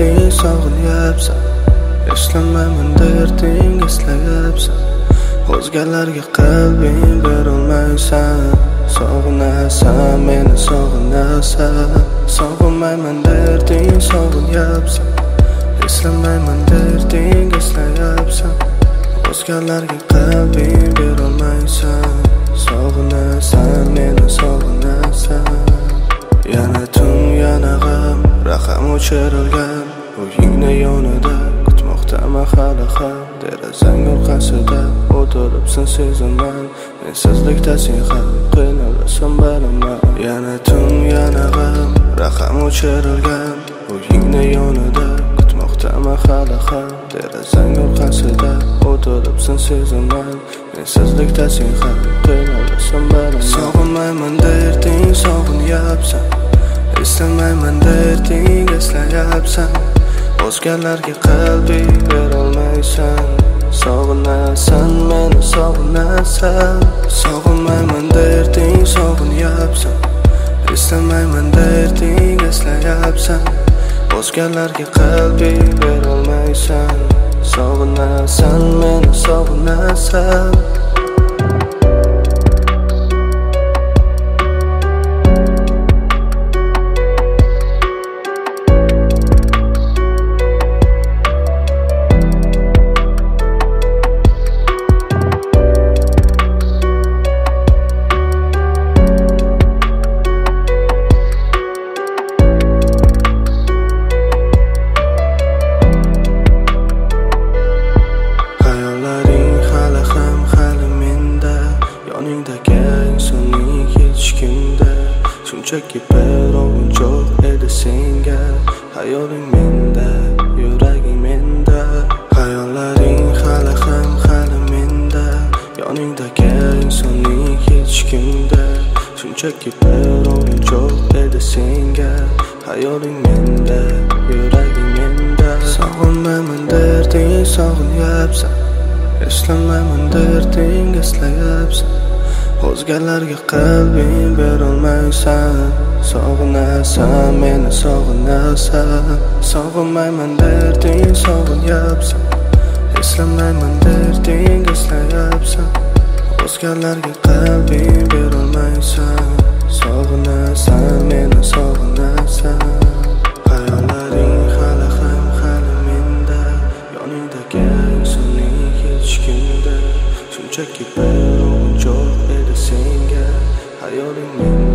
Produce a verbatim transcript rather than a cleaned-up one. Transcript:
derding sog'inyapsan. Eslamayman derding eslayapsan. O'zgalarga qalbing berolmaysan. Sog'inasan, meni sog'inasan. Sog'inmayman derding sog'inyapsan. Eslamayman derding eslayapsan. O'zgalarga qalbing berolmaysan. Sog'inasan, meni sog'inasan. Yana tun, yana g'am, raqam o'chirilgan uyingni yonida kutmoqdaman hali ham. Derazang orqasida o'tiribsan sezaman. Mensizlikda sen ham qiynalasan bilaman. Yana tun, yana g'am, raqam o'chirilgan uyingni yonida kutmoqdaman hali ham. Derazang orqasida o'tiribsan sezaman. Mensizlikda sen ham qiynalasan bilaman. Sog'inmayman derding sog'inyapsan. Eslamayman derding eslayapsan. O'zgalarga qalbing berolmaysan. Sog'inasan, meni sog'inasan. Sog'inmayman derding sog'inyapsan. Eslamayman derding eslayapsan. O'zgalarga qalbing berolmaysan. Sog'inasan, meni sog'inasan. Yoningdagi insonning hech kimda. Shunchaki bir o'yinchoq edi senga. Hayoling menda, yuraging menda. Hayollaring hali ham hali menda. Yoningdagi insonning hech kimda. Shunchaki bir o'yinchoq edi senga. Hayoling menda, yuraging menda. Sog'inmayman derding sog'inyapsan. Eslamayman derding eslayapsan. O'zgalarga qalbing berolmaysan. Sog'inasan, meni sog'inasan. Sog'inmayman derding sog'inyapsan. Eslamayman derding eslayapsan. O'zgalarga qalbing berolmaysan. Sog'inasan, meni sog'inasan. Hayollaring hali ham hali menda. Yoningdagi insonning hech kimda. Shunchaki bir o'yinchoq edi senga. Hayoling menda.